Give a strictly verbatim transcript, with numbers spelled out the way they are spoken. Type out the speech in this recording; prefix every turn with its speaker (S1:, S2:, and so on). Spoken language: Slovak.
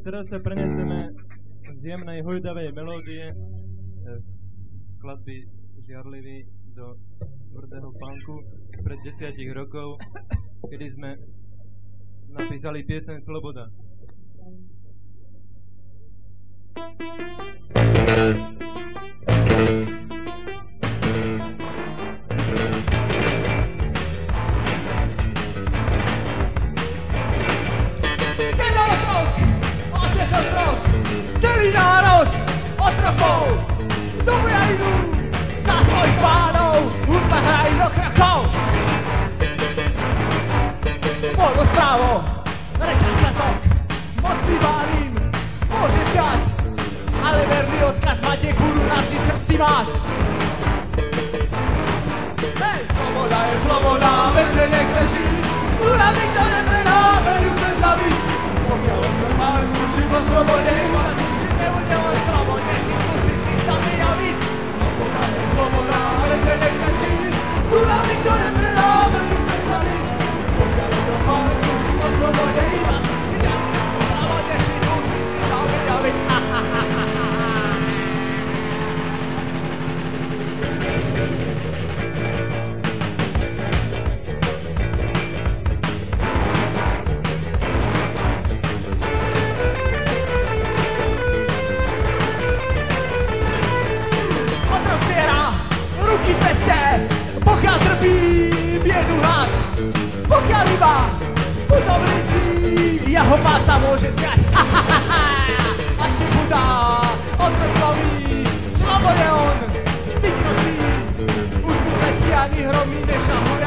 S1: teraz sa preneseme z jemnej hojdavej melódie z skladby Žiarlivý do tvrdého punku spred desiatich rokov, kedy sme napísali pieseň Sloboda.
S2: Celý národ otrokov do boja idú za svojich pánov, hudba hrajú do krokov. Voľno správo, rešať statok, mocný várim môže vziať, ale verný odkaz máte budú navždy v srdci mať. Hej, sloboda je sloboda, bez nej nechce žiť, tu nám nikto nepredá, veru chce zabiť. Pokiaľ odkaz máme skúčiť po slobode, ale nič nebude len slobodne, žiť musí si tam vyjaviť. Sloboda je sloboda, bez nej nechce žiť, tu nám nikto nepredá, veru chce zabiť. Pokiaľ odkaz máme skúčiť po slobode, ale nič nebude len slobodne, žiť musí si tam vyjaviť. Ha, ha, ha, ha, ha. Ruky peste, pokiaľ trpí biedu hlad, pokiaľ iba potom ričí, jeho pán sa môže smiať. Ha, ha, ha, ha. A ešte chudá, otrok sloví, slobode on vykročí, už mu pecky ani hromy než na hore.